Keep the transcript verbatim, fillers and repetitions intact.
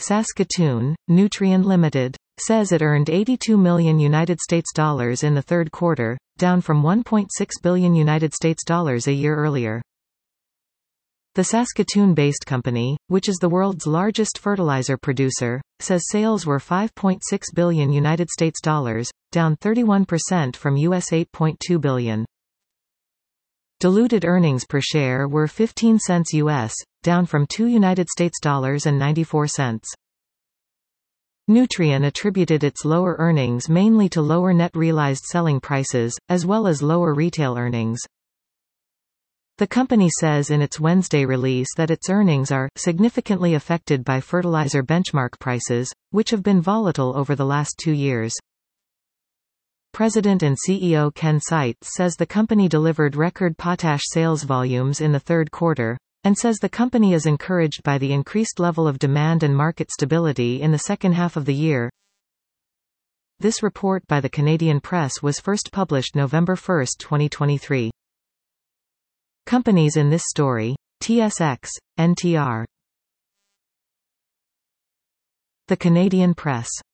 Saskatoon, Nutrien Limited, says it earned eighty-two million United States dollars in the third quarter, down from one point six billion United States dollars a year earlier. The Saskatoon-based company, which is the world's largest fertilizer producer, says sales were five point six billion United States dollars, down thirty-one percent from U S eight point two billion. Diluted earnings per share were fifteen cents U S, down from two United States dollars and ninety-four cents. Nutrien attributed its lower earnings mainly to lower net realized selling prices, as well as lower retail earnings. The company says in its Wednesday release that its earnings are significantly affected by fertilizer benchmark prices, which have been volatile over the last two years. President and C E O Ken Seitz says the company delivered record potash sales volumes in the third quarter, and says the company is encouraged by the increased level of demand and market stability in the second half of the year. This report by the Canadian Press was first published November first, twenty twenty-three. Companies in this story: T S X, N T R. The Canadian Press.